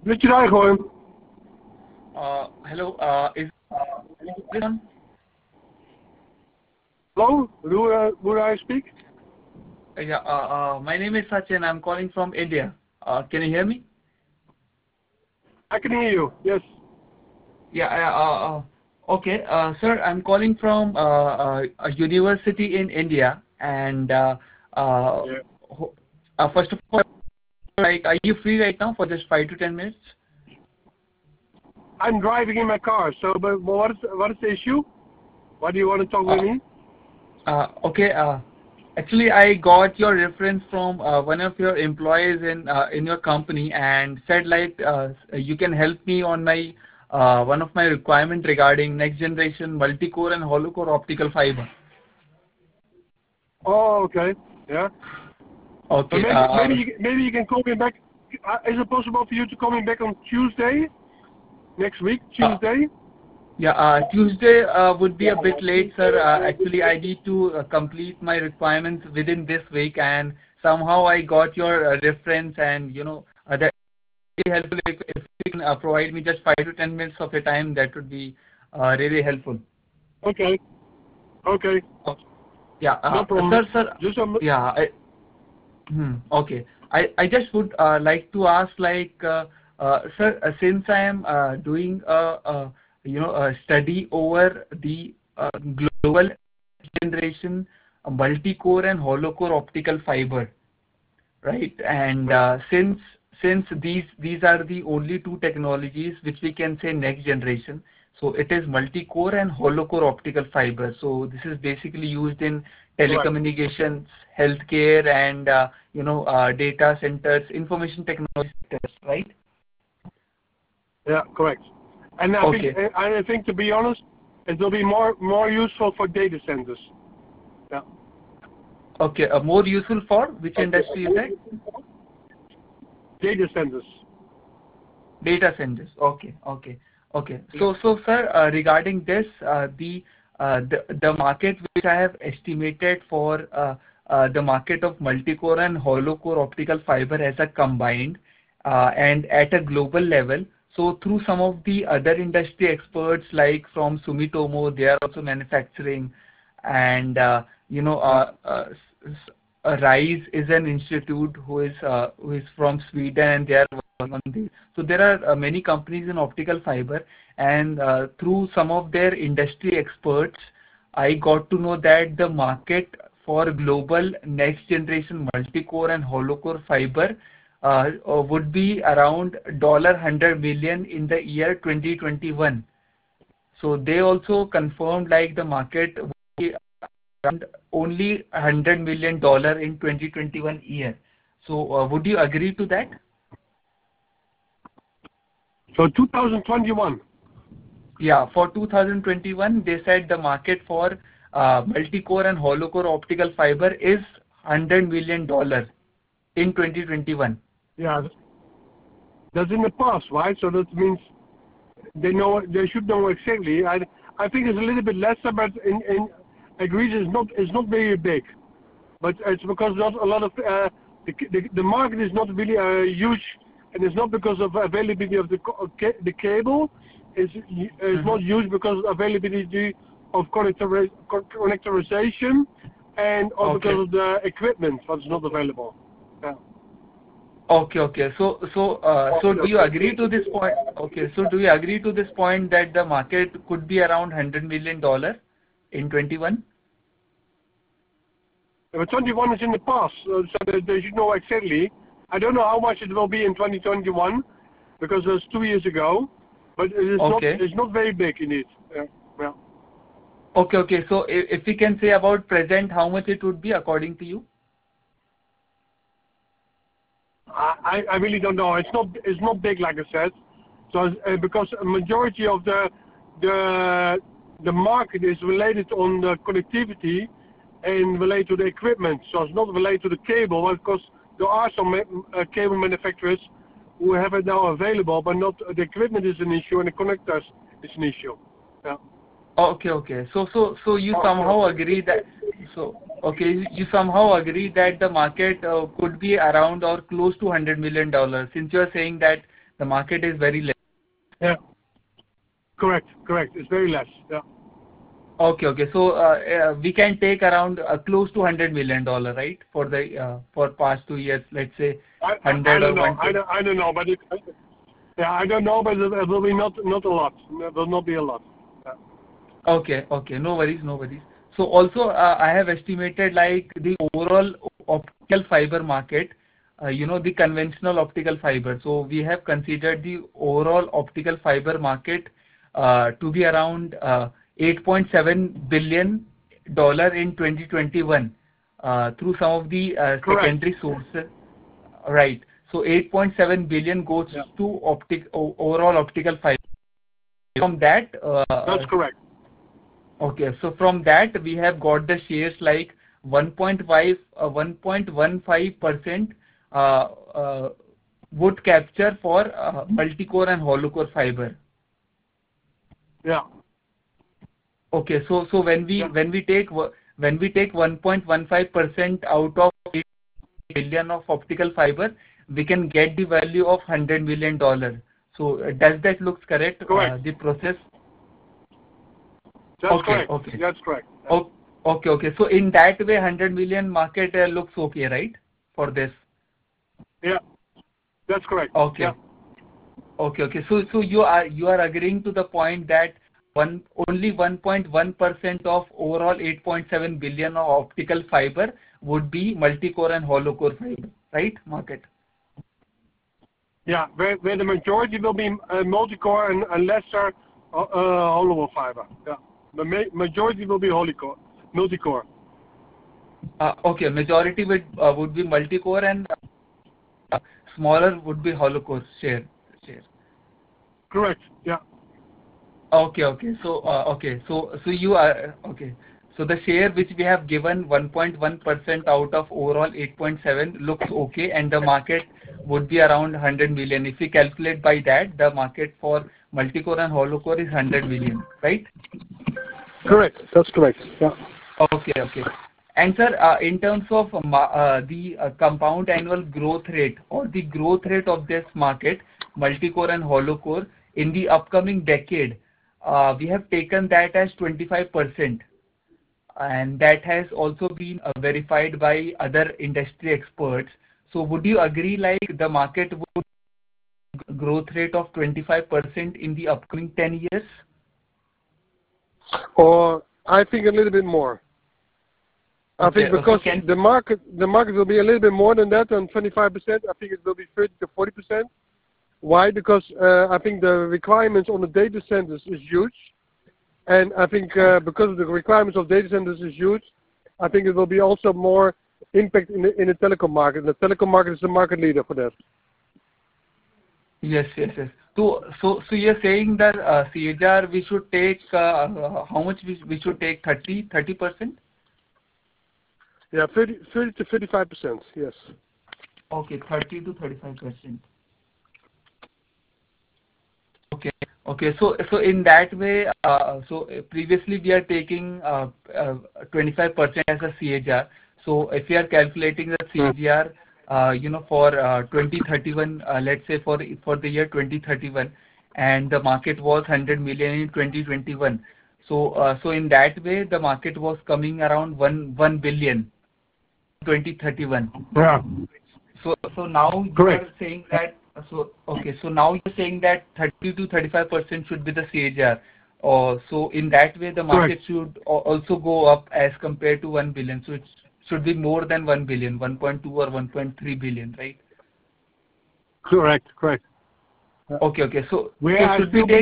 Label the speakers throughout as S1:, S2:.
S1: Richard Eichhorn.
S2: Hello, is this on?
S1: Hello, who do I speak?
S2: Yeah, my name is Sachin. I'm calling from India. Can you hear me?
S1: I can hear you, yes.
S2: Yeah, okay. Sir, I'm calling from a university in India, and
S1: Yeah.
S2: first of all, like, are you free right now for just 5 to 10 minutes?
S1: I'm driving in my car, so, but what is the issue? Why do you want to talk with me?
S2: Okay. Actually, I got your reference from one of your employees in your company, and said like you can help me on my one of my requirement regarding next generation multi-core and hollow-core optical fiber.
S1: Oh, okay, yeah. So
S2: Okay.
S1: maybe you can call me back. Is it possible for you to call me back on Tuesday, next week,
S2: Uh,
S1: Tuesday?
S2: yeah. Tuesday would be a bit late, sir. Actually, I need to complete my requirements within this week, and somehow I got your reference, and that really helpful. If you can provide me just 5 to 10 minutes of your time, that would be really helpful.
S1: Okay, okay,
S2: Okay. Yeah,
S1: no problem.
S2: sir.
S1: Just
S2: Yeah, okay. I just would like to ask, like, sir, since I am doing a study over the global generation multi-core and hollow-core optical fiber, right? And
S1: yeah,
S2: since these are the only two technologies which we can say next generation, so it is multi-core and hollow-core optical fiber. So this is basically used in
S1: correct.
S2: telecommunications, healthcare, and data centers, information technology sectors, right?
S1: Yeah, correct. And
S2: Okay.
S1: I think to be honest, it will be more useful for data centers. Yeah.
S2: Okay. More useful for which industry you said?
S1: Data centers.
S2: Data centers. Okay. Okay. Okay.
S1: Yeah.
S2: So sir, regarding this, the market which I have estimated for the market of multi-core and hollow-core optical fiber as a combined, and at a global level. So through some of the other industry experts, like from Sumitomo, they are also manufacturing, and
S1: Yeah.
S2: RISE is an institute who is from Sweden, and they are working on this. So there are many companies in optical fiber, and through some of their industry experts, I got to know that the market for global next generation multi-core and hollow-core fiber would be around $100 million in the year 2021. So they also confirmed like the market would be around only $100 million in 2021 year. So would you agree to that?
S1: So 2021.
S2: Yeah, for 2021, they said the market for multi-core and hollow-core optical fiber is $100 million in 2021.
S1: Yeah, that's in the past, right? So that means they should know exactly. I think it's a little bit lesser, but in agrees it's not very big. But it's because not a lot of the market is not really huge, and it's not because of availability of the cable. It's not huge because of availability of connectorization, and or
S2: Okay.
S1: because of the equipment that's not available. Yeah.
S2: Okay, okay. So do you agree to this point? Okay, so do you agree to this point that the market could be around $100 million in 21?
S1: But 21 is in the past, so they should know exactly. I don't know how much it will be in 2021 because it was 2 years ago, but
S2: Okay.
S1: it's not very big indeed. Yeah.
S2: Okay, okay. So if we can say about present, how much it would be according to you?
S1: I really don't know. It's not big like I said. So because a majority of the market is related on the connectivity and related to the equipment. So it's not related to the cable, but because there are some cable manufacturers who have it now available, but not the equipment is an issue and the connectors is an issue. Yeah.
S2: Okay, okay. So you somehow agree that you somehow agree that the market could be around or close to $100 million, since you are saying that The market is very less.
S1: Yeah. Correct. It's very less. Yeah.
S2: Okay. So we can take around close to $100 million, right? For past 2 years, let's say
S1: I
S2: 100
S1: don't
S2: or
S1: know.
S2: 120.
S1: I don't know, but I don't know, but it will be not a lot. It will not be a lot. Yeah.
S2: Okay. No worries. So also, I have estimated like the overall optical fiber market, the conventional optical fiber. So we have considered the overall optical fiber market to be around $8.7 billion in 2021 through some of the
S1: Correct.
S2: secondary sources. Right. So 8.7 billion goes
S1: Yeah.
S2: to overall optical fiber. From that,
S1: That's correct.
S2: okay, so from that we have got the shares like 1.15% wood capture for multi-core and hollow-core fiber.
S1: Yeah.
S2: Okay, so
S1: Yeah.
S2: when we take 1.15% out of 8 billion of optical fiber, we can get the value of $100 million. So does that looks correct?
S1: Correct.
S2: The process.
S1: That's
S2: Okay.
S1: correct. That's correct.
S2: Oh, okay. So in that way, 100 million market looks okay, right? For this.
S1: Yeah. That's correct.
S2: Okay.
S1: Yeah.
S2: Okay. So you are agreeing to the point that only 1.1% of overall 8.7 billion of optical fiber would be multi-core and hollow-core fiber, right? Market.
S1: Yeah. Where the majority will be multi-core and lesser hollow fiber. Yeah. The majority will be multi-core.
S2: Okay. Majority would be multi-core and smaller would be hollow-core share.
S1: Correct. Yeah.
S2: Okay. So you are okay. So the share which we have given 1.1% out of overall 8.7 looks okay, and the market would be around 100 million. If we calculate by that, the market for multi-core and hollow-core is 100 million, right?
S1: Correct. That's correct. Yeah.
S2: Okay. And sir, in terms of the compound annual growth rate or the growth rate of this market, multi-core and hollow-core in the upcoming decade, we have taken that as 25%. And that has also been verified by other industry experts. So would you agree like the market would growth rate of 25% in the upcoming 10 years?
S1: Or I think a little bit more. I think because the market will be a little bit more than that, than 25%. I think it will be 30 to 40%. Why? Because I think the requirements on the data centers is huge. And I think because of the requirements of data centers is huge, I think it will be also more impact in the telecom market. The telecom market is the market leader for that.
S2: Yes. So you're saying that CAGR we should take how much we should take 30%?
S1: Yeah, 30 to 35%. Yes.
S2: Okay, 30 to 35%. Okay. So in that way, so previously we are taking 25% as a CAGR. So if we are calculating the CAGR, for 2031, let's say for the year 2031, and the market was 100 million in 2021. So in that way, the market was coming around 1 billion 2031.
S1: Yeah.
S2: So now you
S1: Correct.
S2: are saying that. So now you're saying that 30 to 35% should be the CAGR. So in that way, the market should also go up as compared to 1 billion. So it should be more than 1 billion, 1.2 or 1.3 billion, right?
S1: Correct.
S2: Okay. So
S1: where I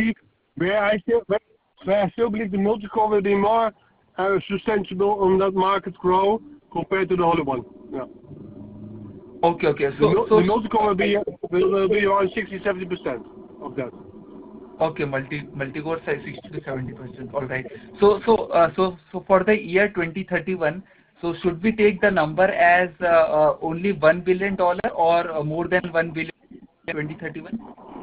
S1: still believe the multi-core will be more sustainable on that market grow compared to the hollow one. Yeah.
S2: Okay. So
S1: the multi-core will be around 60-70% of that.
S2: Okay, multi-core size 60 to 70%. All right. So for the year 2031, so should we take the number as only $1 billion or more than 1 billion in 2031?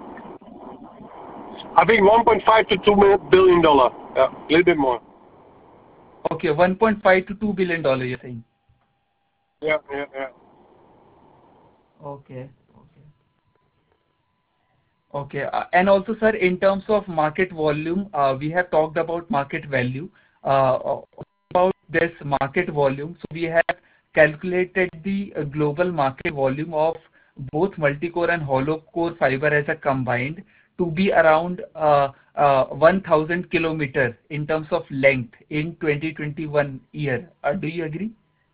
S1: I think 1.5 to $2 billion. Yeah, a little bit more.
S2: Okay, 1.5 to $2 billion. You're saying?
S1: Yeah.
S2: Okay. Okay. And also, sir, in terms of market volume, we have talked about market value. About this market volume, so we have calculated the global market volume of both multi-core and hollow core fiber as a combined to be around 1,000 kilometer in terms of length in 2021 year. Do you agree?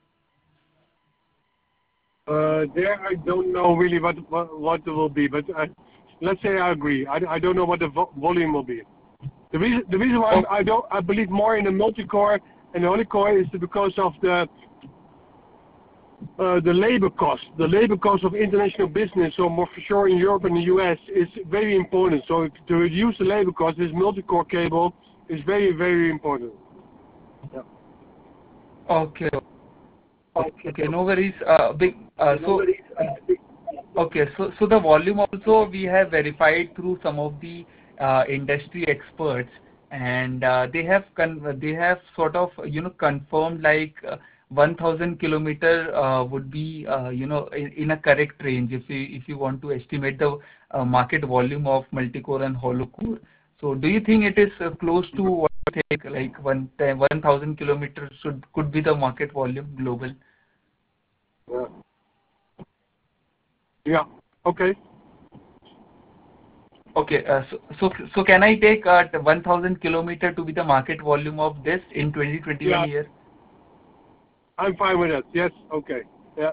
S1: There I don't know really what it will be, but let's say I agree. I don't know what the volume will be. The reason why I believe more in the multi-core and the polycore is because of the labor cost. The labor cost of international business, so more for sure in Europe and the US, is very important. So to reduce the labor cost, this multi-core cable is very, very important. Yeah.
S2: Okay. Okay, no worries. So the volume also we have verified through some of the industry experts, and they have sort of confirmed like 1,000 kilometer would be in a correct range if you want to estimate the market volume of multi-core and hollow core. So do you think it is close to what you think, like 1,000 kilometers could be the market volume global?
S1: Yeah. Okay.
S2: Okay. So can I take 1,000 kilometer to be the market volume of this in 2021 year?
S1: I'm fine with that. Yes. Okay. Yeah.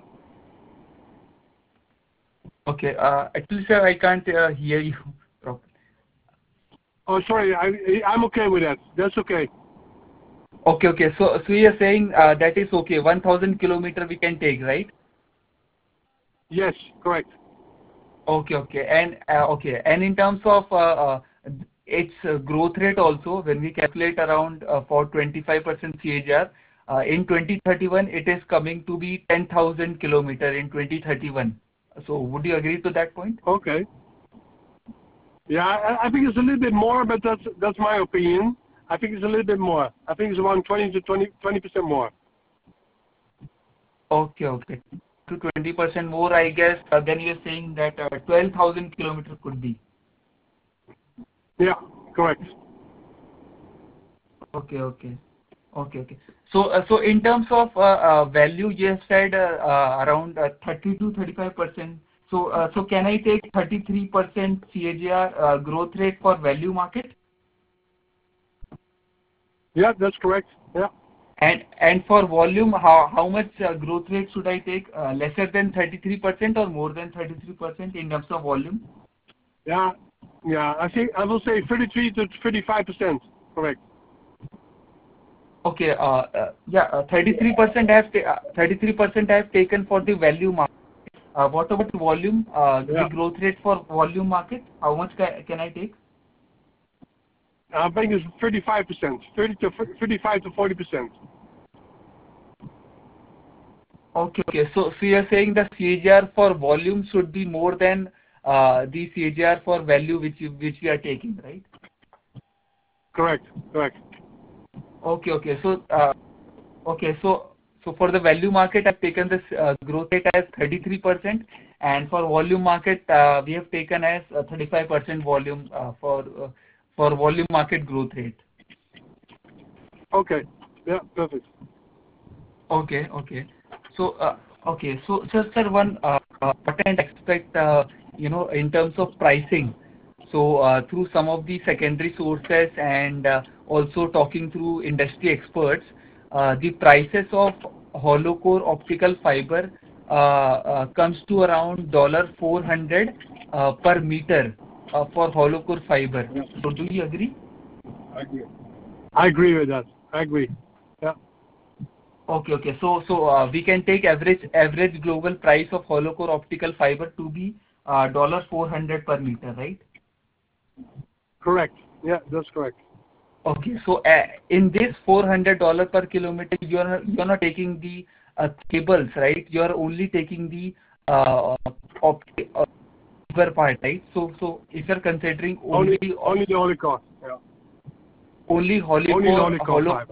S2: Okay. Actually, sir, I can't hear you properly.
S1: Oh, sorry. I'm okay with that. That's okay.
S2: Okay. So you're saying that is okay. 1,000 kilometer we can take, right?
S1: Yes. Correct.
S2: Okay. And in terms of its growth rate also, when we calculate around for 25% CAGR, in 2031 it is coming to be 10,000 kilometer in 2031. So would you agree to that point?
S1: Okay. Yeah, I think it's a little bit more, but that's my opinion. I think it's a little bit more. I think it's around 20% more.
S2: Okay. To 20% more, I guess. Then you're saying that 12,000 kilometers could be.
S1: Yeah, correct.
S2: Okay. So in terms of value, you have said around 30 to 35%. So can I take 33% CAGR growth rate for value market?
S1: Yeah, that's correct. Yeah.
S2: And for volume, how much growth rate should I take? Lesser than 33% or more than 33% in terms of volume?
S1: Yeah. I think I will say 33 to 35%. Correct.
S2: Okay. 33% I have taken for the value market. What about volume? The growth rate for volume market? How much can I take?
S1: I think it's 35%. 35 to 40%.
S2: Okay. So you're saying the CAGR for volume should be more than the CAGR for value which we are taking, right?
S1: Correct.
S2: Okay. So for the value market, I've taken this growth rate as 33%, and for volume market, we have taken as 35% volume for volume market growth rate.
S1: Okay. Yeah, perfect.
S2: Okay. So sir, one important aspect, in terms of pricing. So through some of the secondary sources and also talking through industry experts, the prices of hollow core optical fiber comes to around $400 per meter for hollow core fiber.
S1: Yeah.
S2: So do you agree?
S1: I agree with that. I agree. Yeah.
S2: Okay. So we can take average global price of hollow core optical fiber to be $400 per meter, right?
S1: Correct. Yeah, that's correct.
S2: Okay. So in this $400 per kilometer, you're not taking the cables, right? You're only taking the fiber part, right? So if you're considering only
S1: the hollow core. Yeah.
S2: Only hollow core
S1: fiber.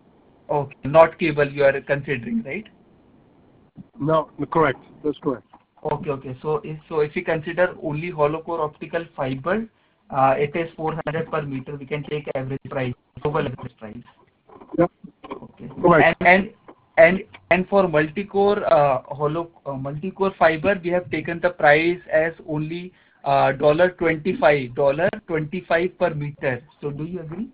S2: Okay, not cable you are considering, right?
S1: No, correct. That's correct.
S2: Okay, okay. So if we consider only hollow core optical fiber, it is 400 per meter. We can take average price, global average price.
S1: Yeah,
S2: Okay.
S1: correct.
S2: And for multi-core multi-core fiber, we have taken the price as only $25 per meter. So do you agree?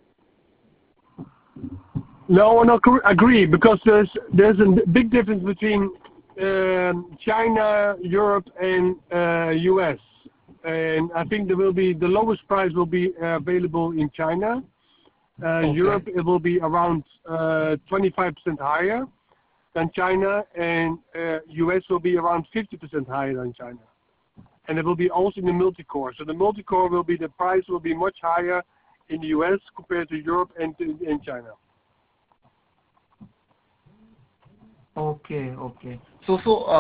S1: No, no, agree, because there's a big difference between China, Europe, and US. And I think there will be the lowest price will be available in China.
S2: Okay.
S1: Europe, it will be around 25% higher than China, and US will be around 50% higher than China. And it will be also in the multi-core. So the multi-core will be, the price will be much higher in the US compared to Europe and in China.
S2: Okay, okay. So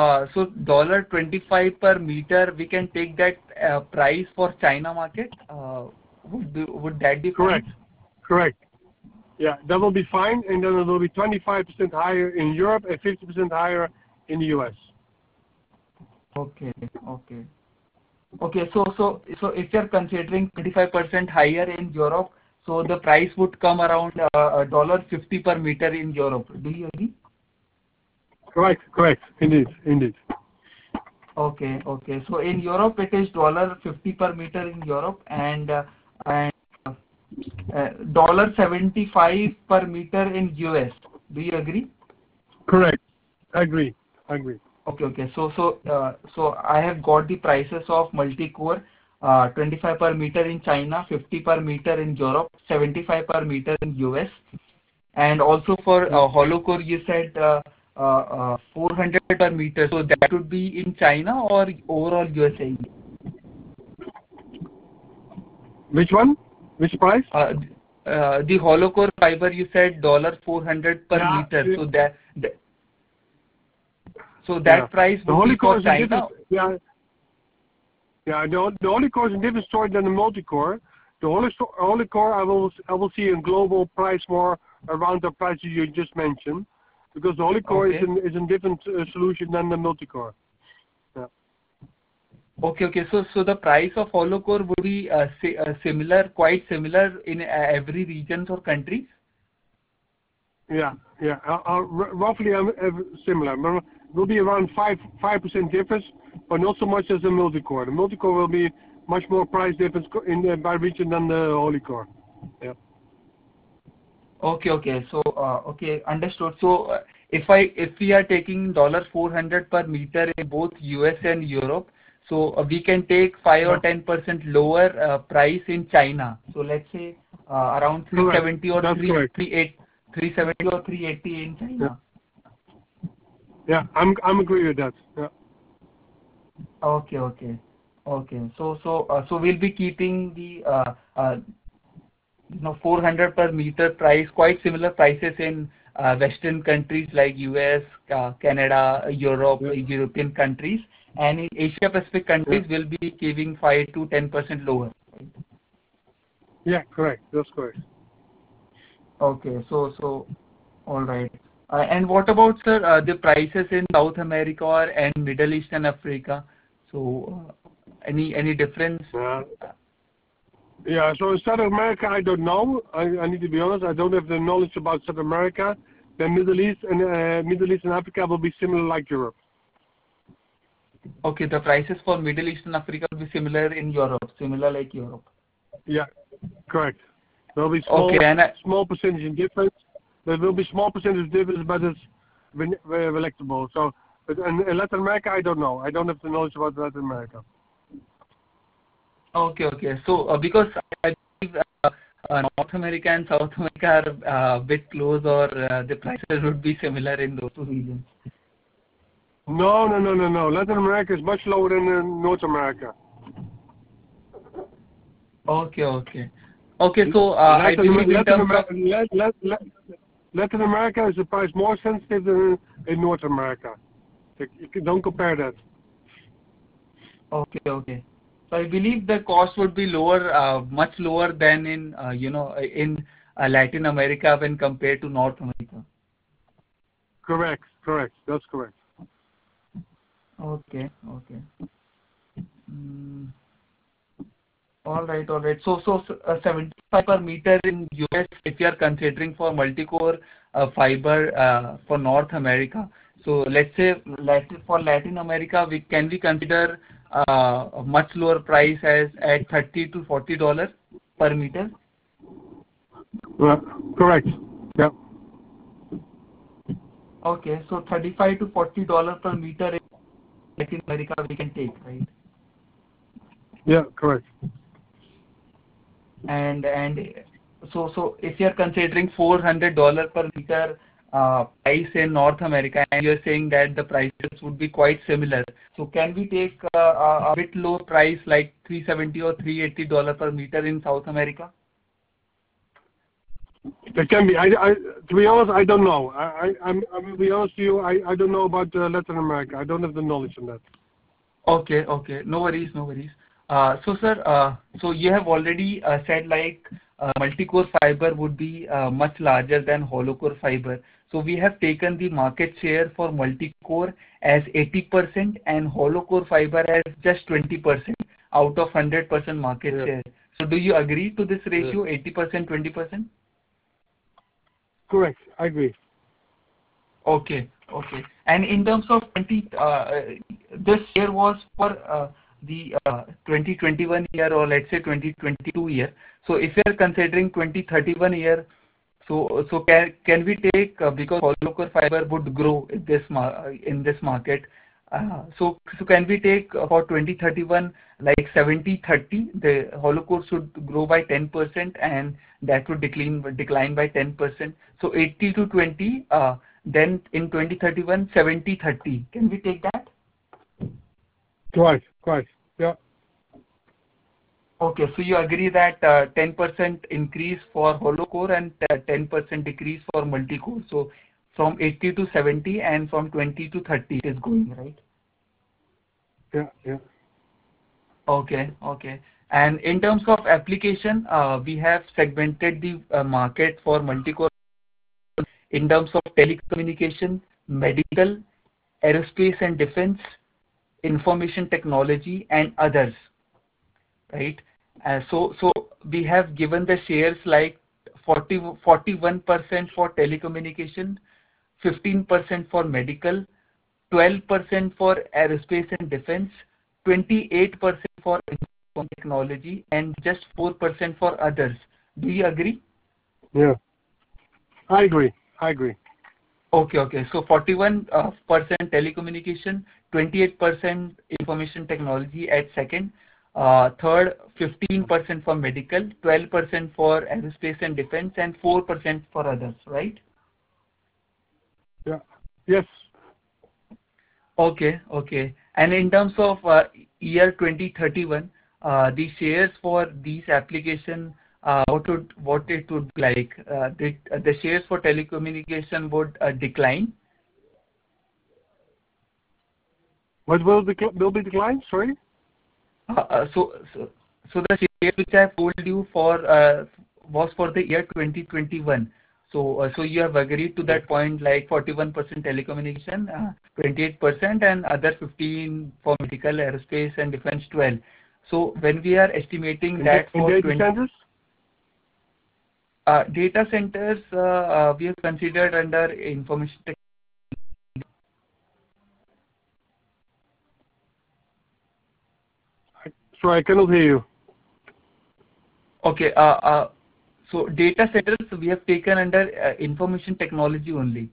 S2: $25 per meter, we can take that price for China market. Would that be
S1: Correct,
S2: fine?
S1: correct. Yeah, that will be fine, and then it will be 25% higher in Europe and 50% higher in the US.
S2: Okay, okay. Okay, so if you're considering 25% higher in Europe, so the price would come around $50 per meter in Europe. Do you agree?
S1: Correct, correct. Indeed, indeed.
S2: Okay, okay. So in Europe, it is $50 per meter in Europe, and $75 per meter in US. Do you agree?
S1: Correct. I agree. I agree.
S2: Okay, okay. So I have got the prices of multi-core, 25 per meter in China, 50 per meter in Europe, 75 per meter in US, and also for hollow core, you said 400 per meter. So that would be in China or overall USA?
S1: Which one? Which price?
S2: The hollow core fiber, you said $400 per
S1: Yeah.
S2: meter. So that
S1: Yeah.
S2: price
S1: The
S2: would
S1: holy
S2: be
S1: core
S2: for
S1: is a different.
S2: China.
S1: Yeah. Yeah. The holy core is a different story than the multi-core. The holy core, I will see a global price more around the prices you just mentioned, because the holy core
S2: Okay.
S1: is a different solution than the multi-core. Yeah.
S2: Okay, okay. So the price of hollow core would be similar, quite similar in every regions or countries?
S1: Yeah. Yeah. Roughly similar. It will be around 5% difference, but not so much as the multi-core. The multi-core will be much more price difference by region than the holy core. Yeah.
S2: Okay, okay. So, okay, understood. So, if we are taking $400 per meter in both US and Europe, so we can take 5 or 10% lower price in China. So let's say around
S1: Correct.
S2: 370 or
S1: That's correct.
S2: 370 or 380 in
S1: Yeah.
S2: China.
S1: Yeah. I'm agree with that. Yeah.
S2: Okay, okay, okay. So we'll be keeping the 400 per meter price, quite similar prices in Western countries like US, Canada, Europe,
S1: Yeah.
S2: European countries, and in Asia Pacific
S1: Yeah.
S2: countries will be giving 5 to 10% lower.
S1: Yeah. Correct. That's correct.
S2: Okay, so all right. And what about, sir, the prices in South America and Middle East and Africa? So any difference?
S1: Yeah. Yeah. So in South America, I don't know. I need to be honest. I don't have the knowledge about South America. The Middle East and Africa will be similar like Europe.
S2: Okay, the prices for Middle East and Africa will be similar in Europe, similar like Europe.
S1: Yeah. Correct. There will be
S2: Okay, and
S1: small percentage in difference. There will be small percentage difference, but it's electable. So, but in Latin America, I don't know. I don't have the knowledge about Latin America.
S2: okay, okay. So because I believe North America and South America are a bit close, or the prices would be similar in those two regions.
S1: No. Latin America is much lower than North America.
S2: Okay, okay, okay. So I believe in terms of
S1: Latin America is the price more sensitive than in North America. Don't compare that.
S2: okay, okay. So I believe the cost would be lower, much lower than in in Latin America when compared to North America.
S1: Correct. That's correct.
S2: Okay. Okay. Mm, all right. All right. So 75 per meter in US if you are considering for multi-core fiber for North America. So let's say for Latin America, we consider a much lower price as at $30 to $40 per meter.
S1: Correct. Yeah.
S2: Okay. So $35 to $40 per meter in Latin America we can take, right?
S1: Yeah. Correct.
S2: And so if you're considering $400 per meter price in North America, and you're saying that the prices would be quite similar, so can we take a bit low price like 370 or $380 per meter in South America?
S1: It can be. To be honest, I don't know. I will be honest to you. I don't know about Latin America. I don't have the knowledge on that.
S2: Okay, okay. No worries, no worries. So sir, so you have already said like multi-core fiber would be much larger than hollow core fiber. So we have taken the market share for multi-core as 80% and hollow core fiber as just 20% out of 100% market share. So do you agree to this ratio, 80%, 20%?
S1: Correct. I agree.
S2: Okay, okay. And in terms of this year was for the 2021 year, or let's say 2022 year. So if you are considering 2031 year, so can we take because hollow core fiber would grow in this market. So can we take for 2031 like 70/30? The hollow core should grow by 10% and that would decline by 10%. So 80 to 20. Then in 2031, 70/30. Can we take that?
S1: Correct. Correct. Yeah.
S2: Okay, so you agree that 10% increase for hollow core and 10% decrease for multi-core. So from 80 to 70 and from 20 to 30 it is going, right?
S1: Yeah. Yeah.
S2: Okay, okay. And in terms of application, we have segmented the market for multi-core in terms of telecommunication, medical, aerospace and defense, information technology, and others, right? So we have given the shares like 41% for telecommunication, 15% for medical, 12% for aerospace and defense, 28% for information technology, and just 4% for others. Do you agree?
S1: Yeah. I agree. I agree.
S2: Okay, okay. So 41% telecommunication, 28% information technology at second, third 15% for medical, 12% for aerospace and defense, and 4% for others, right?
S1: Yeah. Yes.
S2: Okay, okay. And in terms of year 2031, the shares for these application, what it would be like? The shares for telecommunication would decline.
S1: What will be declined? Sorry.
S2: So the shares which I have told you for was for the year 2021. So you have agreed to that point, like 41% telecommunication, 28%, and other 15 for medical, aerospace, and defense 12. So when we are estimating that
S1: In
S2: for
S1: data centers?
S2: data centers, we have considered under information technology.
S1: Sorry, I cannot hear you.
S2: Okay. So data centers we have taken under information technology only.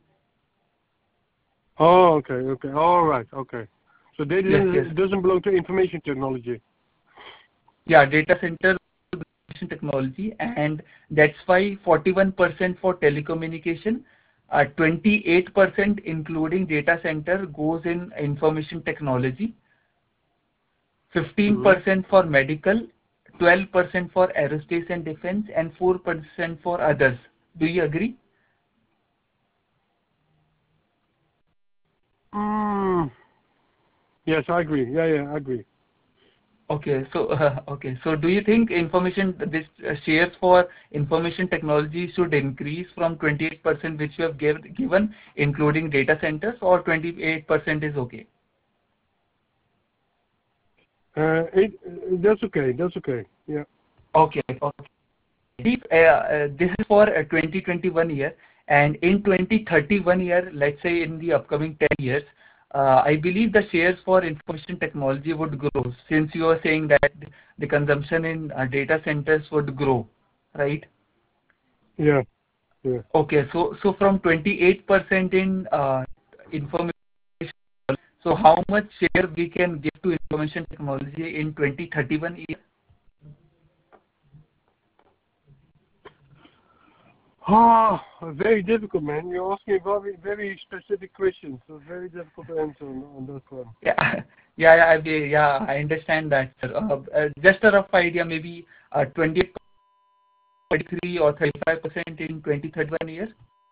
S1: Oh, okay, okay. All right, okay. So data
S2: Yes,
S1: center
S2: yes.
S1: doesn't belong to information technology.
S2: Yeah, data center information technology, and that's why 41% for telecommunication, 28% including data center goes in information technology, 15% for medical, 12% for aerospace and defense, and 4% for others. Do you agree?
S1: Yes, I agree. Yeah, yeah, I agree.
S2: Okay, so okay, so do you think shares for information technology should increase from 28% which you have given, including data centers, or 28% is okay?
S1: That's okay. That's okay. Yeah.
S2: Okay. Okay. This is for 2021 year, and in 2031 year, let's say in the upcoming 10 years, I believe the shares for information technology would grow, since you are saying that the consumption in data centers would grow, right?
S1: Yeah. Yeah.
S2: Okay, so from 28% in information, so how much share we can give to information technology in 2031 year?
S1: Ah, very difficult, man. You're asking very, very specific questions, so very difficult to answer on that one.
S2: Yeah, yeah, I understand that, sir. Just a rough idea, maybe 28, 33 or 35% in 2031 year.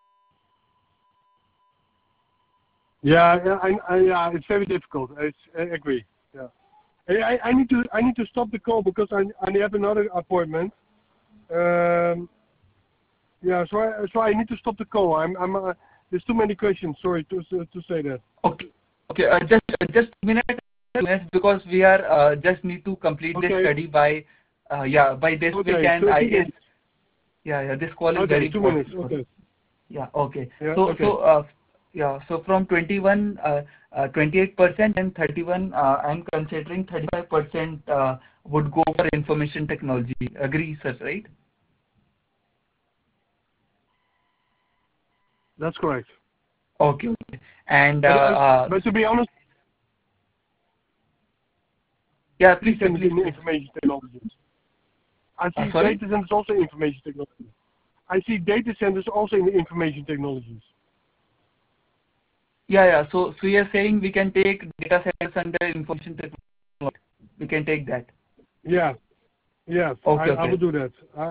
S1: Yeah, yeah, yeah, it's very difficult. I agree. Yeah. I need to stop the call because I have another appointment. Yeah, so I need to stop the call. There's too many questions. Sorry to say that.
S2: Okay, okay. Just minutes, because we are just need to complete this study by yeah, by this
S1: Okay,
S2: week, and
S1: 30 minutes.
S2: yeah, this call is
S1: Okay,
S2: very
S1: 2
S2: important.
S1: minutes. Okay.
S2: Yeah, okay.
S1: Yeah,
S2: So
S1: okay.
S2: yeah, so from 21, 28% and 31, I'm considering 35% would go for information technology. Agree, sir, right?
S1: That's correct.
S2: Okay, okay. And
S1: But to be honest,
S2: yeah, please, sir,
S1: in
S2: please.
S1: information technologies. I see
S2: Sorry?
S1: data centers also in information technology. I see data centers also in the information technologies.
S2: Yeah. So you're saying we can take data centers under information technology. We can take that.
S1: Yeah. Yes.
S2: Okay,
S1: I will do that.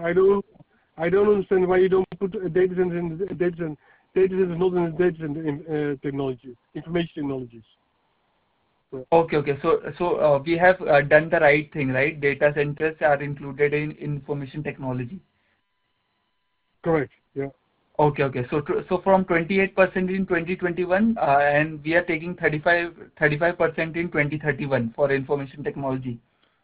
S1: I don't understand why you don't put a data center in the data center. Data center is not in the data center technology, information technologies. Yeah.
S2: Okay. So we have done the right thing, right? Data centers are included in information technology.
S1: Correct. Yeah.
S2: Okay. So from 28% in 2021, and we are taking 35% in 2031 for information technology.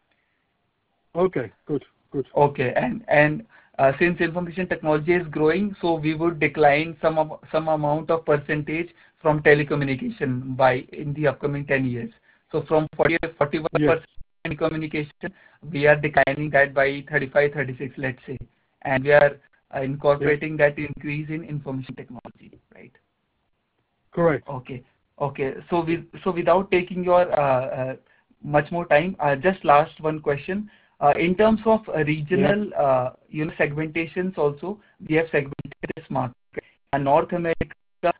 S1: Okay. Good.
S2: Okay. And since information technology is growing, so we would decline some amount of percentage from telecommunication in the upcoming 10 years. So from 41%
S1: Yes.
S2: telecommunication, we are declining that by 35, 36, let's say, and we are incorporating that increase in information technology, right?
S1: Correct.
S2: Okay. So without taking your much more time, just last one question. In terms of regional, segmentations also, we have segmented this market. North America,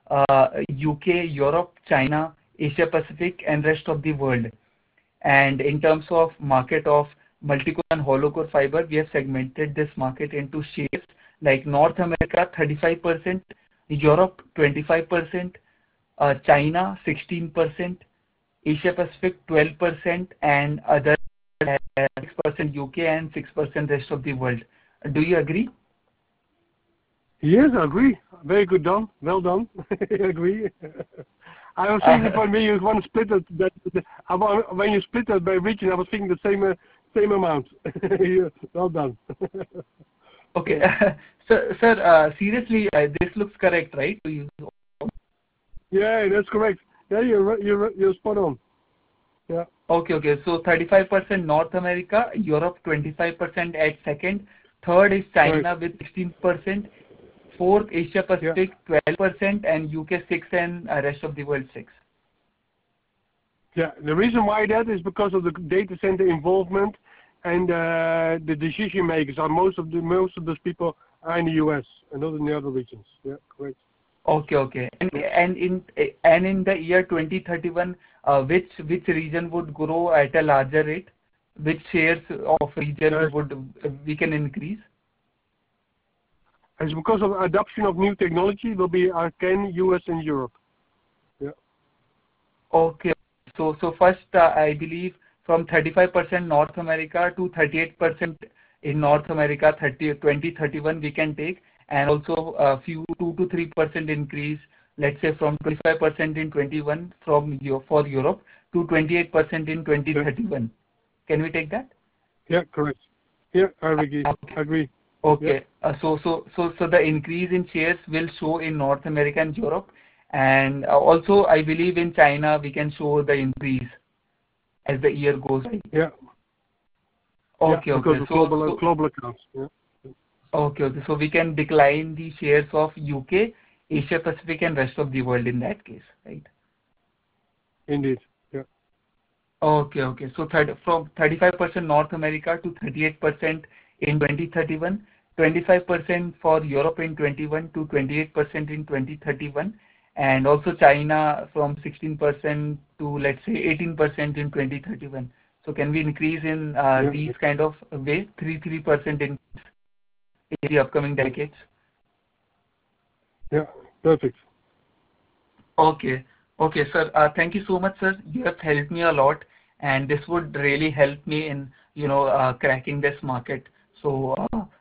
S2: UK, Europe, China, Asia Pacific, and rest of the world. And in terms of market of multi-core and hollow-core fiber, we have segmented this market into shades like North America 35%, Europe 25%, China 16%, Asia Pacific 12%, and other 6% UK and 6% rest of the world. Do you agree?
S1: Yes, I agree. Very good done. Well done. I agree. I was thinking when you want to split it, when you split it by region, I was thinking the same amount. Well done.
S2: Okay. Sir, seriously, this looks correct, right? To you?
S1: Yeah, that's correct. Yeah, you're spot on. Yeah.
S2: Okay. So 35% North America, Europe 25% at second, third is China with 16%, fourth Asia Pacific 12%, and UK 6%, and rest of the world 6%.
S1: Yeah, the reason why that is because of the data center involvement and the decision makers are most of those people are in the US and not in the other regions. Yeah, correct.
S2: Okay. And in the year 2031, which region would grow at a larger rate? Which shares of region we can increase?
S1: It's because of adoption of new technology will be Canada, US, and Europe. Yeah.
S2: Okay. So first, I believe from 35% North America to 38% in North America 2031 we can take, and also a few 2 to 3% increase, let's say from 25% in 21 for Europe to 28% in 2031. Can we take that?
S1: Yeah, correct. Yeah, I agree.
S2: Okay.
S1: Agree.
S2: Okay. So the increase in shares will show in North America and Europe, and also I believe in China we can show the increase as the year goes by.
S1: Yeah.
S2: Okay.
S1: Yeah, because
S2: Okay.
S1: of global accounts. Yeah.
S2: Okay. Okay. So we can decline the shares of UK, Asia Pacific, and rest of the world in that case, right?
S1: Indeed. Yeah.
S2: Okay. Okay. So from 35% North America to 38% in 2031, 25% for Europe in 21 to 28% in 2031, and also China from 16% to, let's say, 18% in 2031. So can we increase in
S1: Yeah.
S2: these kind of way, 3% in the upcoming decades?
S1: Yeah. Perfect.
S2: Okay. Okay, sir. Thank you so much, sir. You have helped me a lot, and this would really help me in, cracking this market. So,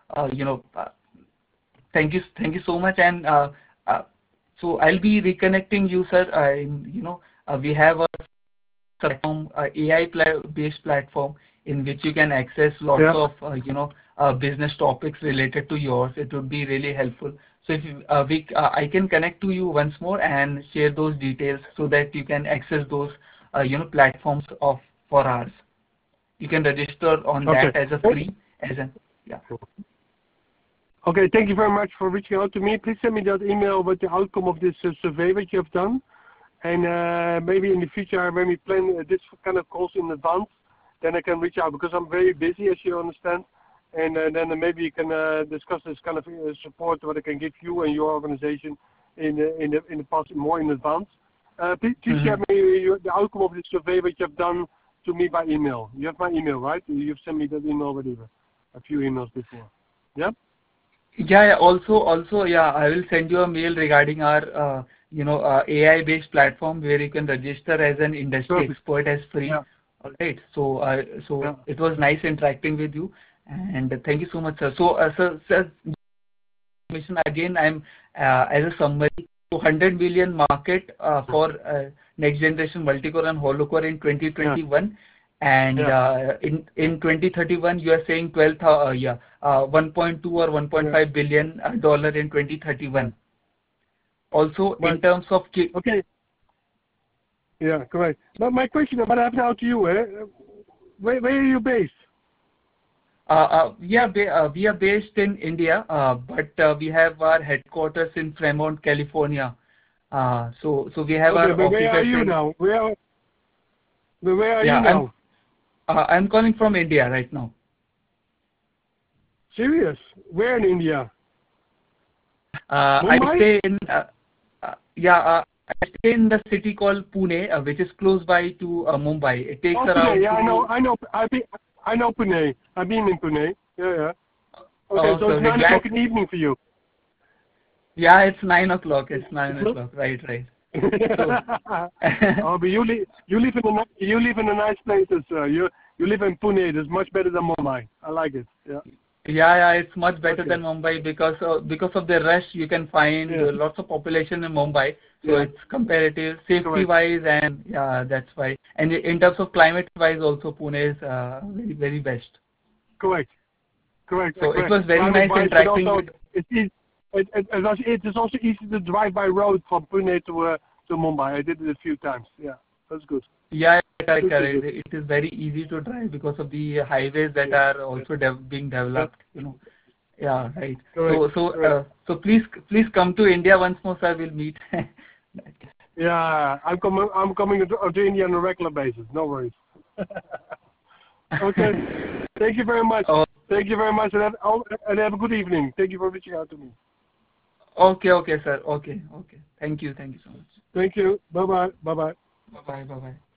S2: thank you so much. And so I'll be reconnecting you, sir. We have a platform, AI-based platform in which you can access lots
S1: Yeah.
S2: of business topics related to yours. It would be really helpful. So if I can connect to you once more and share those details so that you can access those platforms for ours. You can register on
S1: Okay.
S2: that as a free yeah.
S1: Okay. Thank you very much for reaching out to me. Please send me that email with the outcome of this survey that you have done. And maybe in the future, when we plan this kind of calls in advance, then I can reach out because I'm very busy, as you understand. And then maybe you can discuss this kind of support what I can give you and your organization in the past more in advance. Please share me the outcome of this survey that you have done to me by email. You have my email, right? You've sent me that email already, a few emails before. Yeah.
S2: Yeah. Also, yeah, I will send you a mail regarding our AI-based platform where you can register as an industry expert as free.
S1: Yeah.
S2: All right. So it was nice interacting with you, and thank you so much, sir. So, sir, again, I'm as a summary, 100 million market for next generation multi-core and hollow-core in 2021. And in 2031, you are saying 1.2 or 1.5 billion dollar in 2031. Also, in terms of
S1: okay. Yeah, correct. But my question about now to you, where are you based?
S2: We are based in India, but we have our headquarters in Fremont, California. So we have our
S1: but where are
S2: offices
S1: you now? Where are you now?
S2: I'm calling from India right now.
S1: Serious? Where in India?
S2: I stay in I stay in the city called Pune, which is close by to Mumbai. It takes around.
S1: Pune. Yeah, I know Pune. I've been in Pune. Yeah. Okay, so it's 9 o'clock in the evening for you.
S2: Yeah, it's 9 o'clock. It's 9 o'clock. Right.
S1: Oh, but you live in a nice place, sir. You live in Pune. It's much better than Mumbai. I like it. Yeah.
S2: Yeah, it's much better than Mumbai because of the rush. You can find lots of population in Mumbai, so it's comparative safety wise, and that's why. And in terms of climate wise, also Pune is very very best.
S1: Correct.
S2: So it was very nice interacting with.
S1: It is also easy to drive by road from Pune to Mumbai. I did it a few times. Yeah, that's good.
S2: Yeah, correct. It is very easy to drive because of the highways that are also being developed. Yeah, right.
S1: Correct.
S2: So please come to India once more, sir. We'll meet.
S1: Yeah, I'm coming to India on a regular basis. No worries. Okay. Thank you very much. Thank you very much, and have a good evening. Thank you for reaching out to me.
S2: Okay, sir. Okay. Thank you so much.
S1: Thank you. Bye-bye. Bye-bye.
S2: Bye-bye.